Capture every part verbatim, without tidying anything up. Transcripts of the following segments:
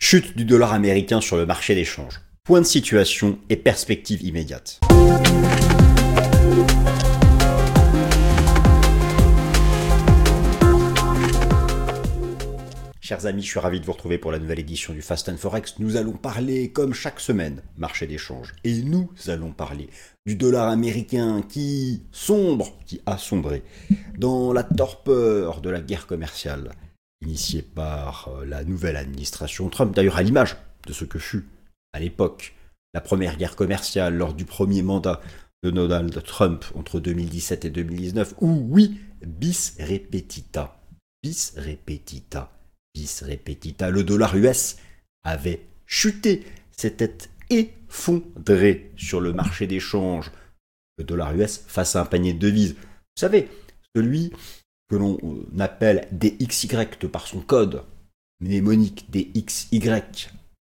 Chute du dollar américain sur le marché des changes. Point de situation et perspective immédiate. Chers amis, je suis ravi de vous retrouver pour la nouvelle édition du Fast and Forex. Nous allons parler, comme chaque semaine, marché d'échange. Et nous allons parler du dollar américain qui sombre, qui a sombré, dans la torpeur de la guerre commerciale, initiée par la nouvelle administration Trump, d'ailleurs à l'image de ce que fut, à l'époque, la première guerre commerciale lors du premier mandat de Donald Trump entre deux mille dix-sept et deux mille dix-neuf, où oui, bis repetita, bis repetita. Bis repetita, le dollar U S avait chuté, s'était effondré sur le marché d'échange. Le dollar U S face à un panier de devises. Vous savez, celui que l'on appelle D X Y par son code mnémonique D X Y.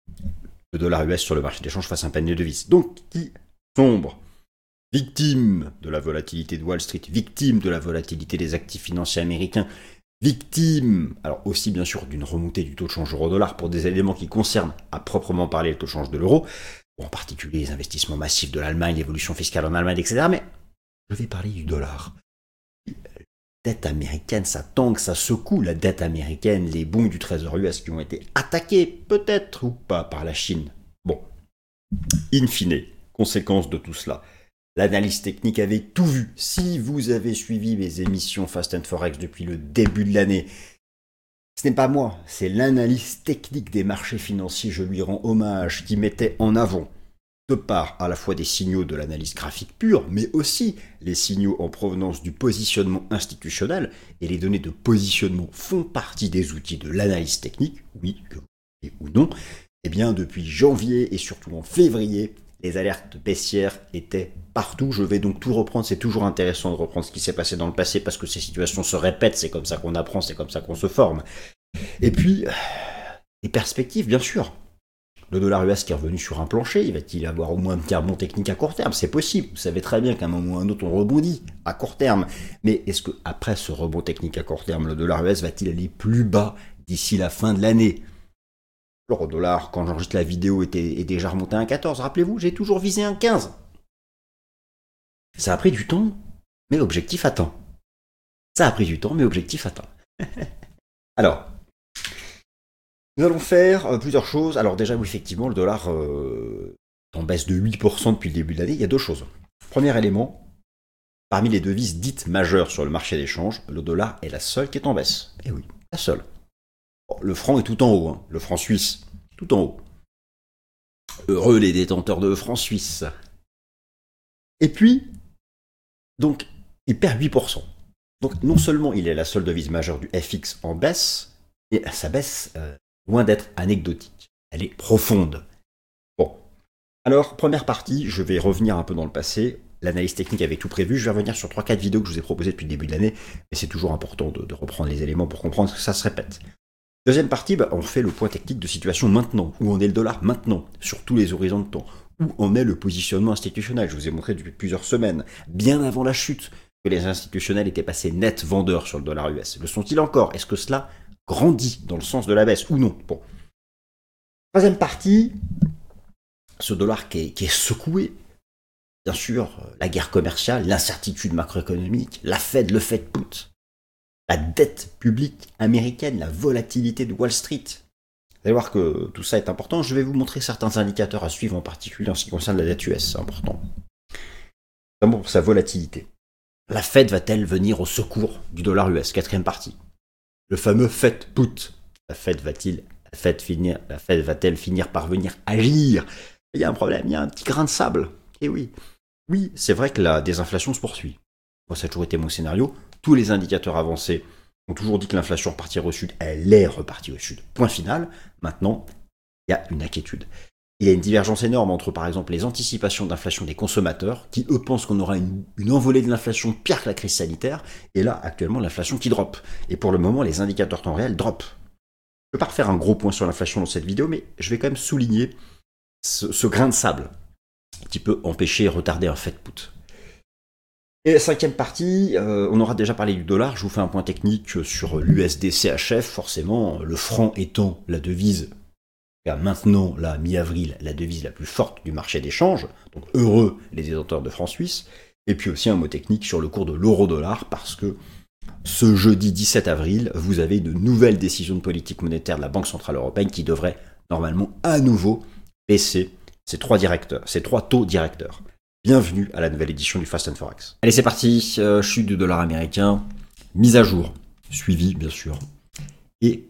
Le dollar U S sur le marché d'échange face à un panier de devises. Donc, qui sombre, victime de la volatilité de Wall Street, victime de la volatilité des actifs financiers américains, victime, alors aussi bien sûr d'une remontée du taux de change euro-dollar pour des éléments qui concernent à proprement parler le taux de change de l'euro, en particulier les investissements massifs de l'Allemagne, l'évolution fiscale en Allemagne, et cetera. Mais je vais parler du dollar. La dette américaine, ça tangue, ça secoue la dette américaine, les bons du Trésor U S qui ont été attaqués, peut-être ou pas, par la Chine. Bon, in fine, conséquence de tout cela. L'analyse technique avait tout vu. Si vous avez suivi mes émissions Fast and Forex depuis le début de l'année, ce n'est pas moi, c'est l'analyse technique des marchés financiers, je lui rends hommage, qui mettait en avant, de part à la fois des signaux de l'analyse graphique pure, mais aussi les signaux en provenance du positionnement institutionnel, et les données de positionnement font partie des outils de l'analyse technique, oui, que vous voulez ou non. Eh bien, depuis janvier et surtout en février, les alertes baissières étaient partout. Je vais donc tout reprendre. C'est toujours intéressant de reprendre ce qui s'est passé dans le passé parce que ces situations se répètent. C'est comme ça qu'on apprend, c'est comme ça qu'on se forme. Et puis, les perspectives, bien sûr. Le dollar U S qui est revenu sur un plancher, il va-t-il avoir au moins un petit rebond technique à court terme? C'est possible. Vous savez très bien qu'à un moment ou à un autre, on rebondit à court terme. Mais est-ce qu'après ce rebond technique à court terme, le dollar U S va-t-il aller plus bas d'ici la fin de l'année? L'euro dollar, quand j'enregistre la vidéo, était, est déjà remonté à un quatorze. Rappelez-vous, j'ai toujours visé un quinze. Ça a pris du temps, mais objectif atteint. Ça a pris du temps, mais objectif atteint. Alors, nous allons faire euh, plusieurs choses. Alors déjà, oui, effectivement, le dollar euh, est en baisse de huit pour cent depuis le début de l'année. Il y a deux choses. Premier élément, parmi les devises dites majeures sur le marché d'échange, le dollar est la seule qui est en baisse. Eh oui, la seule. Le franc est tout en haut, hein. Le franc suisse, tout en haut. Heureux les détenteurs de francs suisses. Et puis, donc, il perd huit pour cent. Donc, non seulement il est la seule devise majeure du F X en baisse, et sa baisse, euh, loin d'être anecdotique, elle est profonde. Bon, alors, première partie, je vais revenir un peu dans le passé. L'analyse technique avait tout prévu. Je vais revenir sur trois quatre vidéos que je vous ai proposées depuis le début de l'année, mais c'est toujours important de, de reprendre les éléments pour comprendre que ça se répète. Deuxième partie, bah, on fait le point technique de situation maintenant, où en est le dollar maintenant, sur tous les horizons de temps, où en est le positionnement institutionnel. Je vous ai montré depuis plusieurs semaines, bien avant la chute, que les institutionnels étaient passés net vendeurs sur le dollar U S. Le sont-ils encore? Est-ce que cela grandit dans le sens de la baisse ou non? Bon. Troisième partie, ce dollar qui est, qui est secoué, bien sûr, la guerre commerciale, l'incertitude macroéconomique, la Fed, le Fed put. La dette publique américaine, la volatilité de Wall Street. Vous allez voir que tout ça est important. Je vais vous montrer certains indicateurs à suivre, en particulier en ce qui concerne la dette U S, c'est important. D'abord pour sa volatilité. La Fed va-t-elle venir au secours du dollar U S? Quatrième partie. Le fameux Fed put. La Fed va-t-il, la Fed finir, la Fed va-t-elle finir par venir agir? Il y a un problème, il y a un petit grain de sable. Et oui, oui, c'est vrai que la désinflation se poursuit. Moi, ça a toujours été mon scénario. Tous les indicateurs avancés ont toujours dit que l'inflation repartirait au sud. Elle est repartie au sud. Point final. Maintenant, il y a une inquiétude. Il y a une divergence énorme entre, par exemple, les anticipations d'inflation des consommateurs, qui, eux, pensent qu'on aura une, une envolée de l'inflation pire que la crise sanitaire, et là, actuellement, l'inflation qui drop. Et pour le moment, les indicateurs temps réel drop. Je ne vais pas refaire un gros point sur l'inflation dans cette vidéo, mais je vais quand même souligner ce, ce grain de sable qui peut empêcher et retarder un Fed put. Et la cinquième partie, euh, on aura déjà parlé du dollar, je vous fais un point technique sur l'U S D C H F, forcément, le franc étant la devise car maintenant, là, mi-avril, la devise la plus forte du marché d'échange, donc heureux les détenteurs de francs suisses, et puis aussi un mot technique sur le cours de l'euro-dollar, parce que ce jeudi dix-sept avril, vous avez de nouvelles décisions de politique monétaire de la Banque Centrale Européenne qui devraient normalement à nouveau baisser ces trois directeurs, ces trois taux directeurs. Bienvenue à la nouvelle édition du Fast and Forex. Allez, c'est parti, euh, chute du dollar américain, mise à jour, suivi bien sûr, et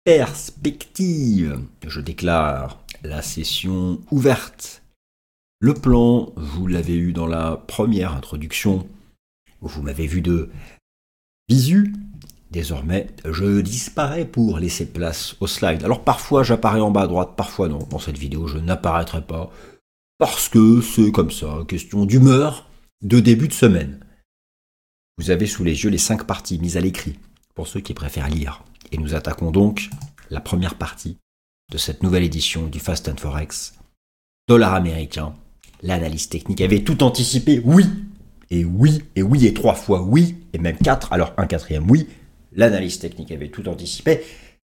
perspective. Je déclare la session ouverte. Le plan, vous l'avez eu dans la première introduction, où vous m'avez vu de visu. Désormais, je disparais pour laisser place au slide. Alors parfois j'apparais en bas à droite, parfois non. Dans cette vidéo, je n'apparaîtrai pas parce que c'est comme ça, question d'humeur de début de semaine. Vous avez sous les yeux les cinq parties mises à l'écrit pour ceux qui préfèrent lire. Et nous attaquons donc la première partie de cette nouvelle édition du Fast and Forex. Dollar américain, l'analyse technique avait tout anticipé, oui, et oui, et oui, et trois fois oui, et même quatre, alors un quatrième oui. L'analyse technique avait tout anticipé.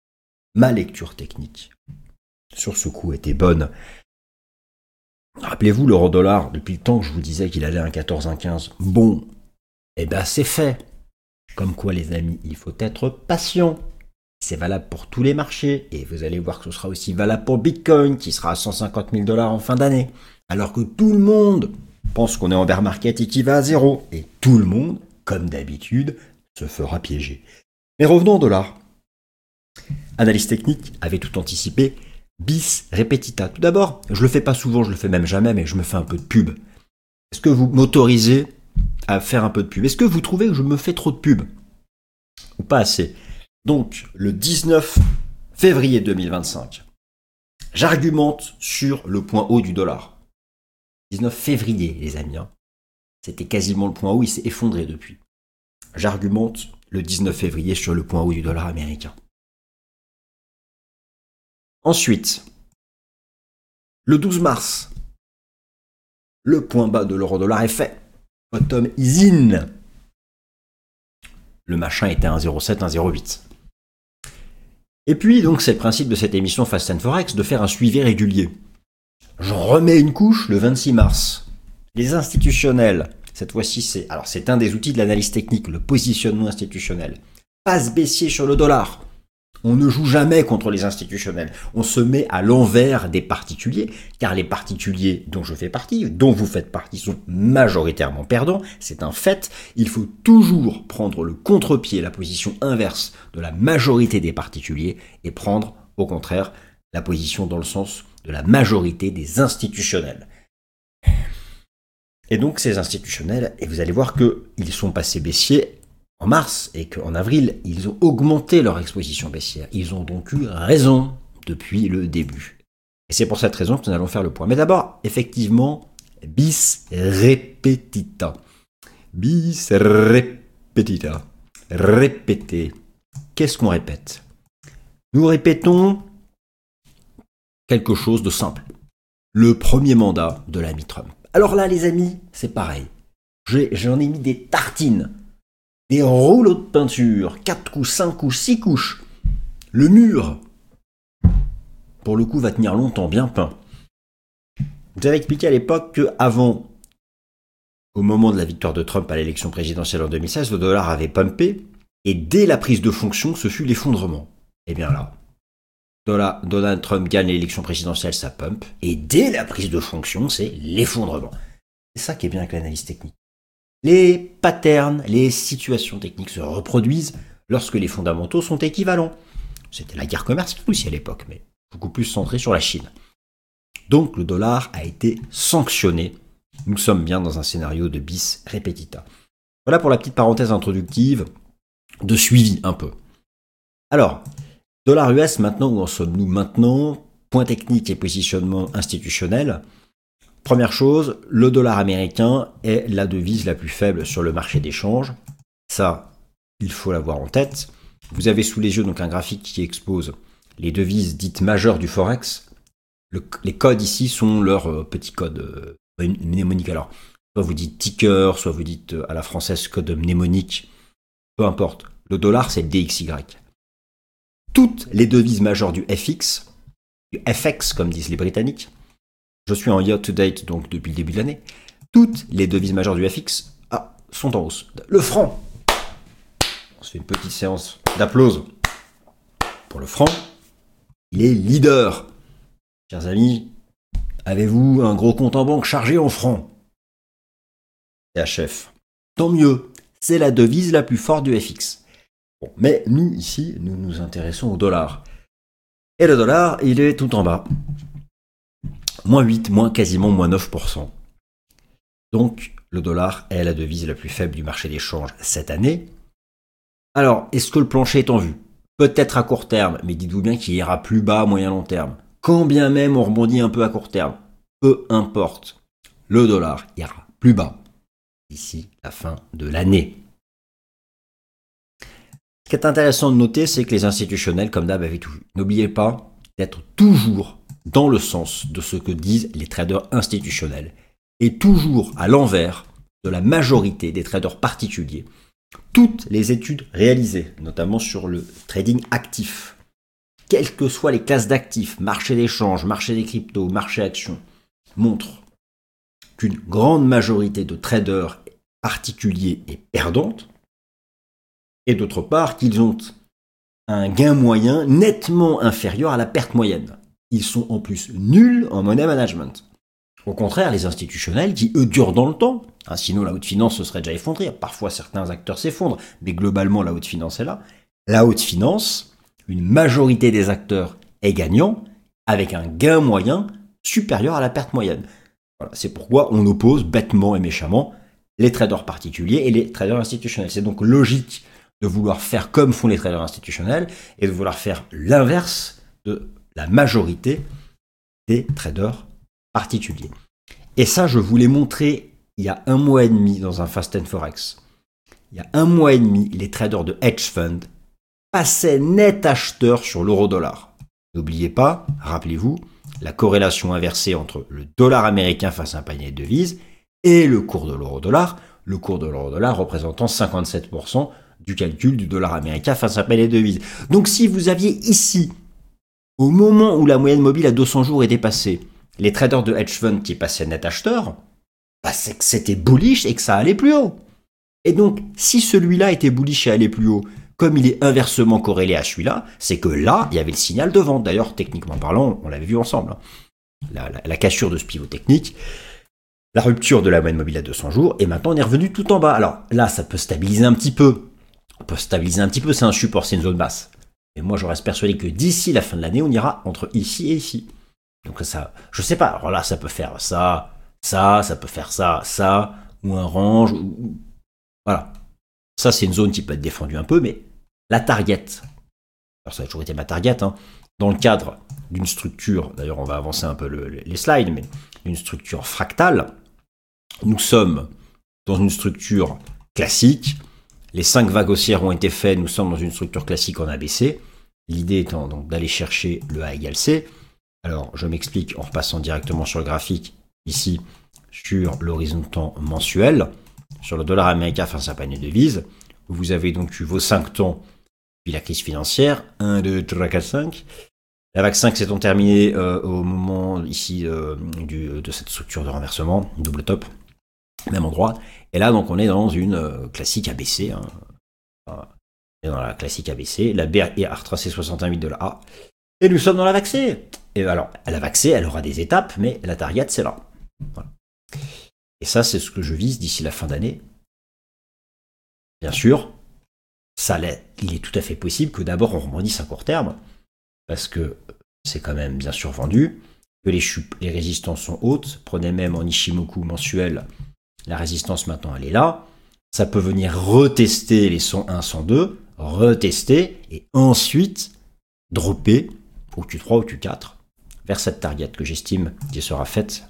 Ma lecture technique sur ce coup était bonne. Rappelez-vous, l'euro-dollar, depuis le temps que je vous disais qu'il allait à un quatorze, un quinze, bon, eh ben c'est fait. Comme quoi, les amis, il faut être patient. C'est valable pour tous les marchés. Et vous allez voir que ce sera aussi valable pour Bitcoin, qui sera à cent cinquante mille dollars en fin d'année. Alors que tout le monde pense qu'on est en bear market et qu'il va à zéro. Et tout le monde, comme d'habitude, se fera piéger. Mais revenons au dollar. Analyse technique avait tout anticipé. Bis repetita. Tout d'abord, je le fais pas souvent, je le fais même jamais, mais je me fais un peu de pub. Est-ce que vous m'autorisez à faire un peu de pub? Est-ce que vous trouvez que je me fais trop de pub? Ou pas assez? Donc, le dix-neuf février deux mille vingt-cinq, j'argumente sur le point haut du dollar. dix-neuf février, les amis. Hein. C'était quasiment le point haut, il s'est effondré depuis. J'argumente le dix-neuf février sur le point haut du dollar américain. Ensuite, le douze mars, le point bas de l'euro-dollar est fait. Bottom is in. Le machin était à un virgule zéro sept, un virgule zéro huit. Et puis, donc, c'est le principe de cette émission Fast and Forex de faire un suivi régulier. J'en remets une couche le vingt-six mars. Les institutionnels, cette fois-ci, c'est alors c'est un des outils de l'analyse technique, le positionnement institutionnel. Passe baissier sur le dollar. On ne joue jamais contre les institutionnels. On se met à l'envers des particuliers, car les particuliers dont je fais partie, dont vous faites partie, sont majoritairement perdants. C'est un fait. Il faut toujours prendre le contre-pied, la position inverse de la majorité des particuliers, et prendre, au contraire, la position dans le sens de la majorité des institutionnels. Et donc ces institutionnels, et vous allez voir qu'ils sont passés baissiers en mars, et qu'en avril, ils ont augmenté leur exposition baissière. Ils ont donc eu raison depuis le début. Et c'est pour cette raison que nous allons faire le point. Mais d'abord, effectivement, bis repetita. Bis repetita. Répéter. Qu'est-ce qu'on répète? Nous répétons quelque chose de simple. Le premier mandat de l'ami Trump. Alors là, les amis, c'est pareil. J'ai, j'en ai mis des tartines. Des rouleaux de peinture, quatre couches, cinq couches, six couches. Le mur, pour le coup, va tenir longtemps, bien peint. Vous avez expliqué à l'époque qu'avant, au moment de la victoire de Trump à l'élection présidentielle en deux mille seize, le dollar avait pumpé, et dès la prise de fonction, ce fut l'effondrement. Et bien là, Donald Trump gagne l'élection présidentielle, ça pump, et dès la prise de fonction, c'est l'effondrement. C'est ça qui est bien avec l'analyse technique. Les patterns, les situations techniques se reproduisent lorsque les fondamentaux sont équivalents. C'était la guerre commerciale aussi à l'époque, mais beaucoup plus centrée sur la Chine. Donc le dollar a été sanctionné. Nous sommes bien dans un scénario de bis repetita. Voilà pour la petite parenthèse introductive de suivi un peu. Alors, dollar U S maintenant, où en sommes-nous maintenant? Point technique et positionnement institutionnel. Première chose, le dollar américain est la devise la plus faible sur le marché d'échange. Ça, il faut l'avoir en tête. Vous avez sous les yeux donc un graphique qui expose les devises dites majeures du Forex. Le, les codes ici sont leurs euh, petits codes euh, mnémoniques. Alors, soit vous dites ticker, soit vous dites euh, à la française code mnémonique. Peu importe. Le dollar, c'est le D X Y. Toutes les devises majeures du F X du F X, comme disent les Britanniques. Je suis en year to date, donc depuis le début de l'année. Toutes les devises majeures du F X ah, sont en hausse. Le franc. On se fait une petite séance d'applause pour le franc. Il est leader. Chers amis, avez-vous un gros compte en banque chargé en francs? C H F. Tant mieux, c'est la devise la plus forte du F X. Bon, mais nous, ici, nous nous intéressons au dollar. Et le dollar, il est tout en bas. moins huit, moins quasiment moins neuf pour cent. Donc, le dollar est la devise la plus faible du marché des changes cette année. Alors, est-ce que le plancher est en vue? Peut-être à court terme, mais dites-vous bien qu'il ira plus bas à moyen long terme. Quand bien même on rebondit un peu à court terme, peu importe, le dollar ira plus bas d'ici la fin de l'année. Ce qui est intéressant de noter, c'est que les institutionnels, comme d'hab, avaient tout vu. N'oubliez pas d'être toujours dans le sens de ce que disent les traders institutionnels et toujours à l'envers de la majorité des traders particuliers. Toutes les études réalisées, notamment sur le trading actif, quelles que soient les classes d'actifs, marché d'échange, marché des cryptos, marché actions, montrent qu'une grande majorité de traders particuliers est perdante, et d'autre part qu'ils ont un gain moyen nettement inférieur à la perte moyenne. Ils sont en plus nuls en money management. Au contraire, les institutionnels, qui eux durent dans le temps, hein, sinon la haute finance se serait déjà effondrée, parfois certains acteurs s'effondrent, mais globalement la haute finance est là. La haute finance, une majorité des acteurs est gagnant, avec un gain moyen supérieur à la perte moyenne. Voilà, c'est pourquoi on oppose bêtement et méchamment les traders particuliers et les traders institutionnels. C'est donc logique de vouloir faire comme font les traders institutionnels et de vouloir faire l'inverse de la majorité des traders particuliers. Et ça, je vous l'ai montré il y a un mois et demi dans un Fast and Forex. Il y a un mois et demi, les traders de hedge fund passaient net acheteurs sur l'euro-dollar. N'oubliez pas, rappelez-vous, la corrélation inversée entre le dollar américain face à un panier de devises et le cours de l'euro-dollar, le cours de l'euro-dollar représentant cinquante-sept pour cent du calcul du dollar américain face à un panier de devises. Donc si vous aviez ici, au moment où la moyenne mobile à deux cents jours est dépassée, les traders de hedge fund qui passaient net acheteurs, bah c'est que c'était bullish et que ça allait plus haut. Et donc, si celui-là était bullish et allait plus haut, comme il est inversement corrélé à celui-là, c'est que là, il y avait le signal de vente. D'ailleurs, techniquement parlant, on l'avait vu ensemble. La, la, la cassure de ce pivot technique, la rupture de la moyenne mobile à deux cents jours, et maintenant on est revenu tout en bas. Alors là, ça peut stabiliser un petit peu. On peut stabiliser un petit peu, c'est un support, c'est une zone basse. Et moi, je reste persuadé que d'ici la fin de l'année, on ira entre ici et ici. Donc ça, je sais pas, alors là, ça peut faire ça, ça, ça peut faire ça, ça, ou un range, ou... voilà. Ça, c'est une zone qui peut être défendue un peu, mais la target, alors ça a toujours été ma target, hein, dans le cadre d'une structure, d'ailleurs on va avancer un peu le, les slides, mais d'une structure fractale, nous sommes dans une structure classique, les cinq vagues haussières ont été faites, nous sommes dans une structure classique en A B C, l'idée étant donc d'aller chercher le A égale C. Alors je m'explique en repassant directement sur le graphique, ici sur l'horizon de temps mensuel, sur le dollar américain face à un panier de devises, où vous avez donc eu vos cinq temps puis la crise financière, un, deux, trois, quatre, cinq. La vague cinq s'étant terminée euh, au moment ici euh, du, de cette structure de renversement, double top, même endroit. Et là, donc, on est dans une euh, classique A B C. Hein. On est dans la classique A B C. La B R a retracé soixante et un virgule huit de la A. Et nous sommes dans la vague C. Et alors, la vague C, elle aura des étapes, mais la target, c'est là. Voilà. Et ça, c'est ce que je vise d'ici la fin d'année. Bien sûr, ça l'est, il est tout à fait possible que d'abord on rebondisse à court terme, parce que c'est quand même bien sûr vendu, que les, chup, les résistances sont hautes. Prenez même en Ishimoku mensuel, la résistance maintenant elle est là. Ça peut venir retester les cent un, cent deux, retester, et ensuite dropper au Q trois ou Q quatre vers cette target que j'estime qui sera faite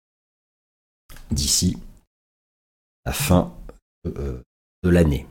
d'ici la fin euh, de l'année.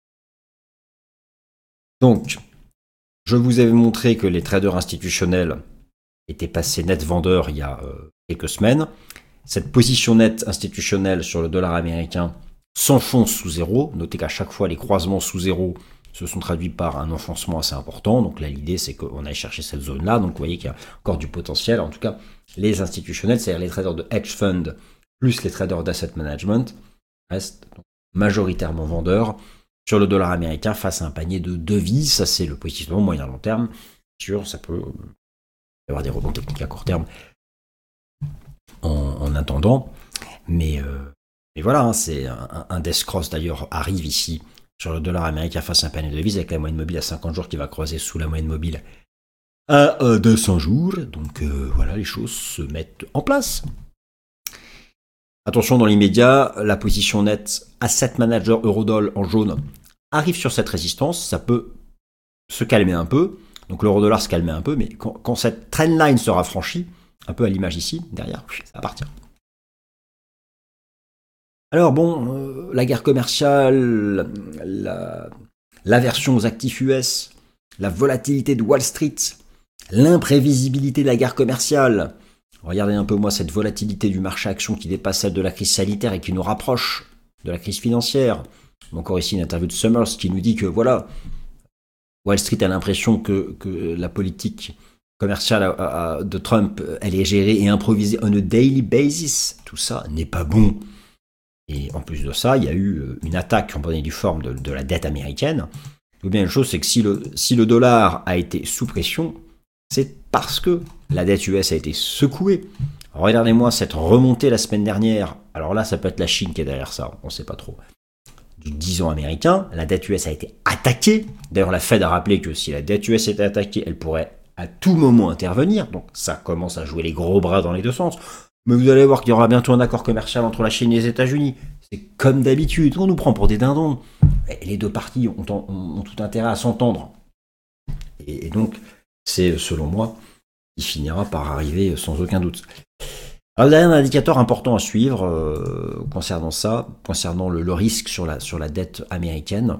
Donc, je vous avais montré que les traders institutionnels étaient passés net vendeurs il y a euh, quelques semaines. Cette position nette institutionnelle sur le dollar américain s'enfonce sous zéro. Notez qu'à chaque fois, les croisements sous zéro se sont traduits par un enfoncement assez important. Donc là, l'idée, c'est qu'on aille chercher cette zone-là. Donc vous voyez qu'il y a encore du potentiel. En tout cas, les institutionnels, c'est-à-dire les traders de hedge fund plus les traders d'asset management, restent majoritairement vendeurs sur le dollar américain face à un panier de devises. Ça, c'est le positionnement moyen-long terme. Sur, ça peut y avoir des rebonds techniques à court terme en, en attendant. Mais, euh, mais voilà, hein, c'est un, un death cross d'ailleurs arrive ici sur le dollar américain face à un panier de devises avec la moyenne mobile à cinquante jours qui va croiser sous la moyenne mobile à euh, deux cents jours. Donc euh, voilà, les choses se mettent en place. Attention, dans l'immédiat, la position nette Asset Manager Eurodoll en jaune arrive sur cette résistance. Ça peut se calmer un peu. Donc l'euro-dollar se calmait un peu, mais quand, quand cette trendline sera franchie, un peu à l'image ici, derrière, ça va partir. Alors bon, euh, la guerre commerciale, la, l'aversion aux actifs U S, la volatilité de Wall Street, l'imprévisibilité de la guerre commerciale. Regardez un peu moi cette volatilité du marché action qui dépasse celle de la crise sanitaire et qui nous rapproche de la crise financière. Encore ici une interview de Summers qui nous dit que voilà, Wall Street a l'impression que, que la politique commerciale de Trump, elle est gérée et improvisée on a daily basis. Tout ça n'est pas bon. Et en plus de ça, il y a eu une attaque en bonne et due forme de, de la dette américaine. Et bien, une chose, c'est que si le, si le dollar a été sous pression, c'est parce que la dette U S a été secouée. Regardez-moi cette remontée la semaine dernière. Alors là, ça peut être la Chine qui est derrière ça, on ne sait pas trop. Du dix ans américain, la dette U S a été attaquée. D'ailleurs, la Fed a rappelé que si la dette U S était attaquée, elle pourrait à tout moment intervenir. Donc ça commence à jouer les gros bras dans les deux sens. Mais vous allez voir qu'il y aura bientôt un accord commercial entre la Chine et les États-Unis. C'est comme d'habitude, on nous prend pour des dindons. Et les deux parties ont, ont, ont tout intérêt à s'entendre. Et, et donc, c'est, selon moi, qui finira par arriver sans aucun doute. Alors, il y a un indicateur important à suivre euh, concernant ça, concernant le, le risque sur la, sur la dette américaine.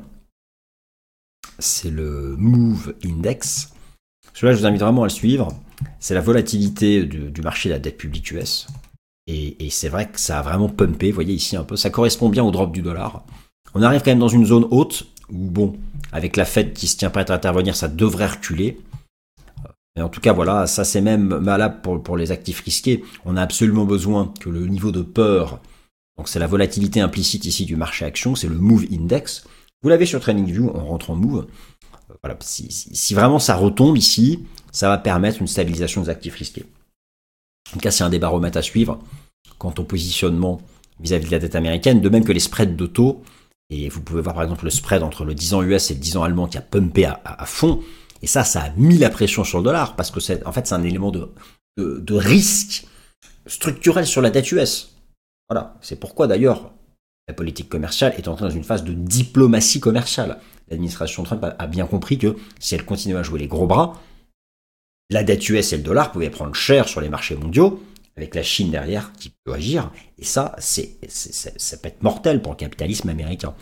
C'est le Move Index. Celui-là, je vous invite vraiment à le suivre. C'est la volatilité du, du marché de la dette publique U S. Et, et c'est vrai que ça a vraiment pumpé, vous voyez ici un peu, ça correspond bien au drop du dollar. On arrive quand même dans une zone haute, où bon, avec la Fed qui se tient prête à intervenir, ça devrait reculer. Mais en tout cas, voilà, ça c'est même malade pour, pour les actifs risqués. On a absolument besoin que le niveau de peur, donc c'est la volatilité implicite ici du marché action, c'est le Move Index. Vous l'avez sur TradingView, on rentre en Move. Voilà, si, si, si vraiment ça retombe ici, ça va permettre une stabilisation des actifs risqués. En tout cas, c'est un des baromètres à suivre quant au positionnement vis-à-vis de la dette américaine, de même que les spreads de taux. Et vous pouvez voir par exemple le spread entre le dix ans U S et le dix ans allemand qui a pumpé à, à, à fond. Et ça, ça a mis la pression sur le dollar parce que c'est, en fait, c'est un élément de, de, de risque structurel sur la dette U S. Voilà, c'est pourquoi d'ailleurs la politique commerciale est entrée dans une phase de diplomatie commerciale. L'administration Trump a, a bien compris que si elle continue à jouer les gros bras, la dette U S et le dollar pouvaient prendre cher sur les marchés mondiaux, avec la Chine derrière qui peut agir. Et ça, c'est, c'est, c'est, ça peut être mortel pour le capitalisme américain.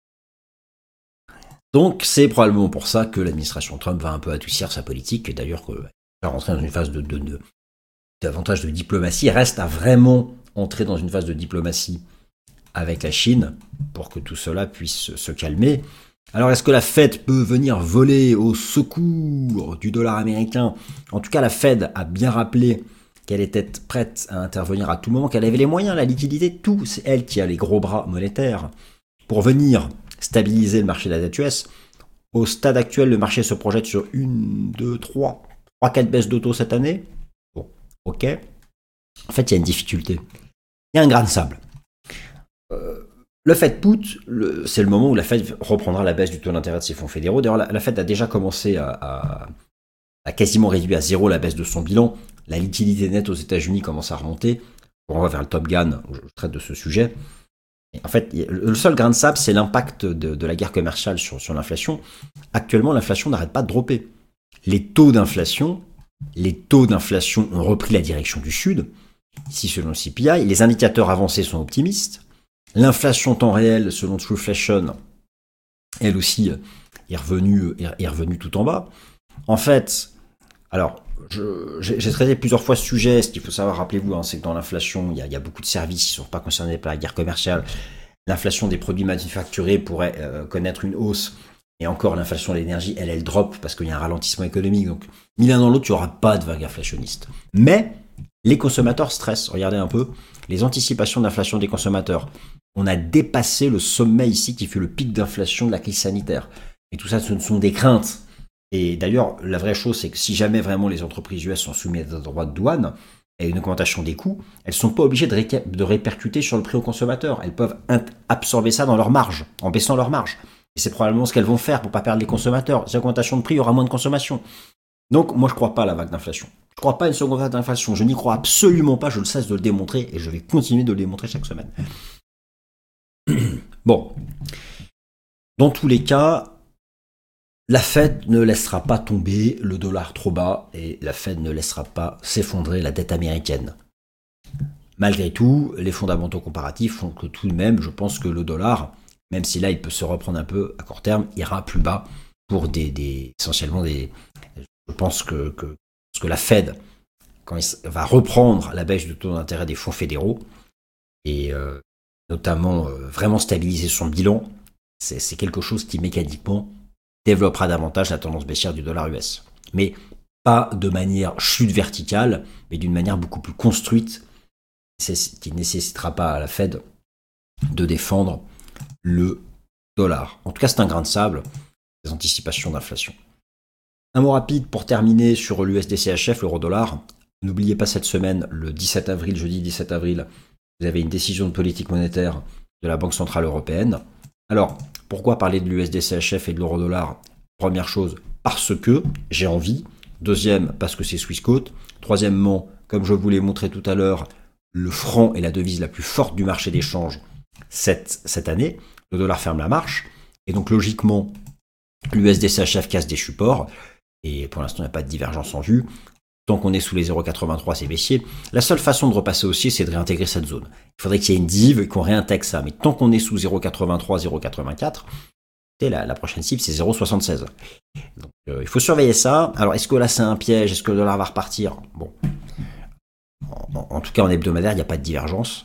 Donc, c'est probablement pour ça que l'administration Trump va un peu adoucir sa politique. Et d'ailleurs, elle va rentrer dans une phase de, de, de, davantage de diplomatie. Il reste à vraiment entrer dans une phase de diplomatie avec la Chine pour que tout cela puisse se calmer. Alors, est-ce que la Fed peut venir voler au secours du dollar américain? En tout cas, la Fed a bien rappelé qu'elle était prête à intervenir à tout moment, qu'elle avait les moyens, la liquidité, tout. C'est elle qui a les gros bras monétaires pour venir stabiliser le marché de la dette U S. Au stade actuel, le marché se projette sur une, deux, trois, trois, quatre baisses de taux cette année. Bon, ok. En fait, il y a une difficulté. Il y a un grain de sable. Euh, Le Fed put, le, c'est le moment où la Fed reprendra la baisse du taux d'intérêt de ses fonds fédéraux. D'ailleurs, la, la Fed a déjà commencé à, à, à quasiment réduire à zéro la baisse de son bilan. La liquidité nette aux États-Unis commence à remonter. On va vers le Top Gun, où je traite de ce sujet. Et en fait, le seul grain de sable, c'est l'impact de, de la guerre commerciale sur, sur l'inflation. Actuellement, l'inflation n'arrête pas de dropper. Les taux d'inflation, les taux d'inflation ont repris la direction du sud. Ici, selon le C P I, les indicateurs avancés sont optimistes. L'inflation temps réel, selon Trueflation, elle aussi est revenue, est revenue tout en bas. En fait, alors, je, j'ai, j'ai traité plusieurs fois ce sujet. Ce qu'il faut savoir, rappelez-vous, hein, c'est que dans l'inflation, il y a, il y a beaucoup de services qui ne sont pas concernés par la guerre commerciale. L'inflation des produits manufacturés pourrait euh, connaître une hausse Et encore, l'inflation de l'énergie, elle, elle drop parce qu'il y a un ralentissement économique. Donc, ni l'un dans l'autre, il n'y aura pas de vague inflationniste. Mais les consommateurs stressent. Regardez un peu les anticipations d'inflation des consommateurs. On a dépassé le sommet ici qui fait le pic d'inflation de la crise sanitaire. Et tout ça, ce ne sont des craintes. Et d'ailleurs, la vraie chose, c'est que si jamais vraiment les entreprises U S sont soumises à un droit de douane et une augmentation des coûts, elles ne sont pas obligées de, ré- de répercuter sur le prix aux consommateurs. Elles peuvent absorber ça dans leur marge, en baissant leur marge. Et c'est probablement ce qu'elles vont faire pour ne pas perdre les consommateurs. Si augmentation de prix, il y aura moins de consommation. Donc, moi, je ne crois pas à la vague d'inflation. Je ne crois pas à une seconde vague d'inflation. Je n'y crois absolument pas. Je ne cesse de le démontrer et je vais continuer de le démontrer chaque semaine. Bon. Dans tous les cas, la Fed ne laissera pas tomber le dollar trop bas et la Fed ne laissera pas s'effondrer la dette américaine. Malgré tout, les fondamentaux comparatifs font que tout de même, je pense que le dollar, même si là il peut se reprendre un peu à court terme, ira plus bas pour des, des essentiellement des... Je pense que, que, que la Fed, quand il va reprendre la baisse du taux d'intérêt des fonds fédéraux, et euh, notamment euh, vraiment stabiliser son bilan, c'est, c'est quelque chose qui mécaniquement développera davantage la tendance baissière du dollar U S. Mais pas de manière chute verticale, mais d'une manière beaucoup plus construite, qui ne nécessitera pas à la Fed de défendre le dollar. En tout cas, c'est un grain de sable, les anticipations d'inflation. Un mot rapide pour terminer sur l'U S D C H F, l'euro-dollar. N'oubliez pas cette semaine, le dix-sept avril, jeudi dix-sept avril, vous avez une décision de politique monétaire de la Banque Centrale Européenne. Alors, pourquoi parler de l'U S D C H F et de l'euro-dollar? Première chose, parce que j'ai envie. Deuxième, parce que c'est Swissquote. Troisièmement, comme je vous l'ai montré tout à l'heure, le franc est la devise la plus forte du marché d'échange cette, cette année. Le dollar ferme la marche. Et donc, logiquement, l'U S D C H F casse des supports. Et pour l'instant, il n'y a pas de divergence en vue. Tant qu'on est sous les zéro virgule quatre-vingt-trois, c'est baissier. La seule façon de repasser haussier, c'est de réintégrer cette zone. Il faudrait qu'il y ait une div et qu'on réintègre ça. Mais tant qu'on est sous zéro virgule quatre-vingt-trois, zéro virgule quatre-vingt-quatre, la, la prochaine cible, c'est zéro virgule soixante-seize. Donc, euh, il faut surveiller ça. Alors, est-ce que là, c'est un piège? Est-ce que le dollar va repartir? Bon. En, en tout cas, en hebdomadaire, il n'y a pas de divergence.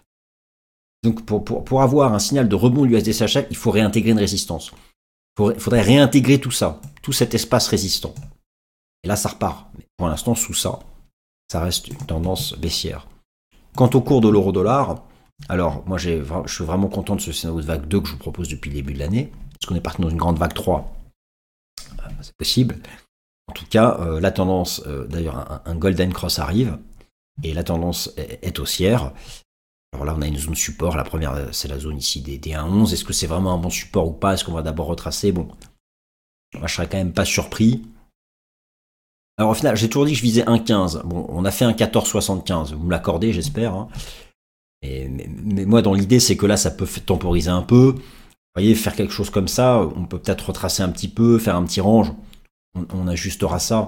Donc, pour, pour, pour avoir un signal de rebond de l'U S D C H F, il faut réintégrer une résistance. Il faudrait réintégrer tout ça, tout cet espace résistant. Et là, ça repart. Mais pour l'instant, sous ça, ça reste une tendance baissière. Quant au cours de l'euro-dollar, alors moi, j'ai, je suis vraiment content de ce scénario de vague deux que je vous propose depuis le début de l'année, parce qu'on est parti dans une grande vague trois. C'est possible. En tout cas, euh, la tendance, euh, d'ailleurs, un, un golden cross arrive, et la tendance est, est haussière. Alors là, on a une zone support. La première, c'est la zone ici des, des un virgule onze. Est-ce que c'est vraiment un bon support ou pas? Est-ce qu'on va d'abord retracer? Bon, moi, je serais quand même pas surpris. Alors au final, j'ai toujours dit que je visais un virgule quinze. Bon, on a fait un quatorze virgule soixante-quinze. Vous me l'accordez, j'espère. Hein. Et, mais, mais moi, dans l'idée, c'est que là, ça peut temporiser un peu. Vous voyez, faire quelque chose comme ça, on peut peut-être retracer un petit peu, faire un petit range. On, on ajustera ça.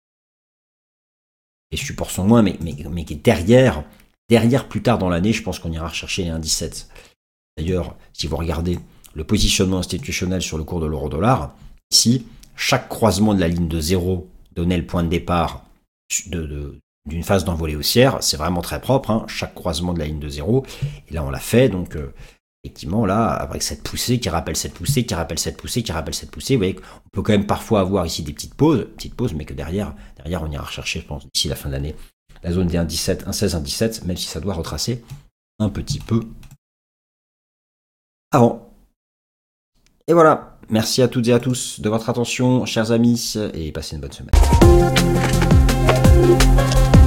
Les supports sont moins, mais, mais, mais derrière, derrière, plus tard dans l'année, je pense qu'on ira rechercher les un virgule dix-sept. D'ailleurs, si vous regardez le positionnement institutionnel sur le cours de l'euro-dollar, ici, chaque croisement de la ligne de zéro donnait le point de départ de, de, d'une phase d'envolée haussière. C'est vraiment très propre, hein, chaque croisement de la ligne de zéro. Et là, on l'a fait, donc euh, effectivement, là, avec cette poussée qui rappelle cette poussée, qui rappelle cette poussée, qui rappelle cette poussée, vous voyez qu'on peut quand même parfois avoir ici des petites pauses, petites pauses, mais que derrière, derrière on ira rechercher, je pense, d'ici la fin de l'année, la zone des un virgule dix-sept, un virgule seize, un virgule dix-sept, même si ça doit retracer un petit peu avant. Et voilà. Merci à toutes et à tous de votre attention, chers amis, et passez une bonne semaine.